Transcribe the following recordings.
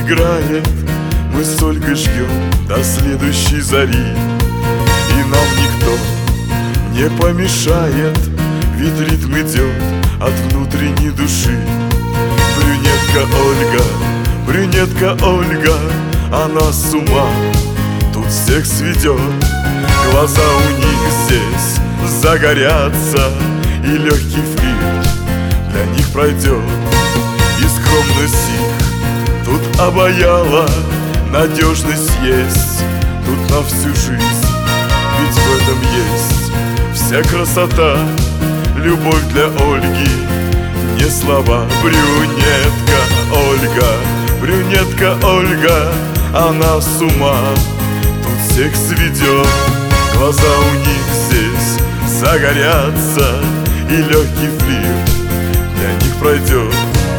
играет, мы с Ольгой ждем до следующей зари. И нам никто не помешает, ведь ритм идет от внутренней души. Брюнетка Ольга, она с ума тут всех сведет. Глаза у них здесь загорятся, и легкий флирт для них пройдет. И скромность их тут обаяла, надежность есть тут на всю жизнь. Ведь в этом есть вся красота, любовь для Ольги, не слова. Брюнетка Ольга, она с ума тут всех сведет. Глаза у них здесь загорятся, и легкий флирт для них пройдет.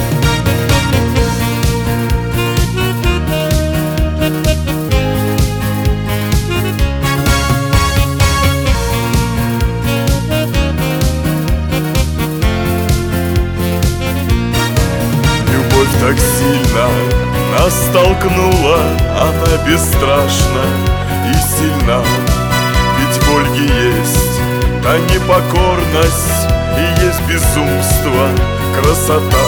Любовь так сильно нас столкнула, она бесстрашна и сильна. Ведь в Ольге есть та непокорность, и есть безумство, красота.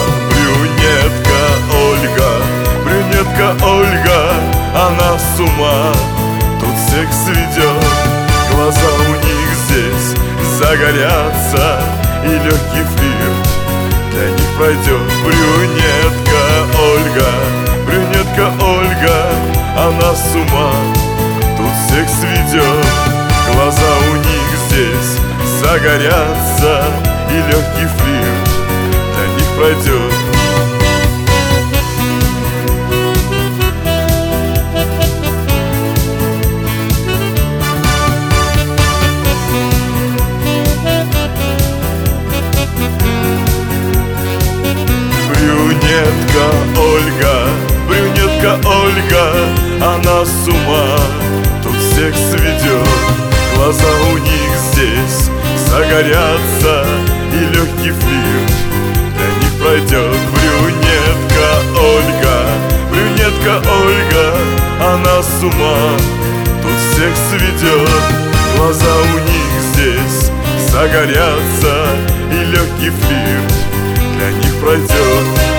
Брюнетка Ольга, она с ума тут всех сведет. Глаза у них здесь загорятся, и легкий флирт для них пройдет. Брюнетка Ольга, она с ума тут всех сведет. Глаза у них здесь загорятся, и легкий флирт для них пройдет. Брюнетка Ольга, она с ума тут всех сведет. Глаза у них здесь загорятся, и легкий флирт для них пройдет. Брюнетка Ольга, она с ума тут всех сведет. Глаза у них здесь загорятся, и легкий флирт для них пройдет.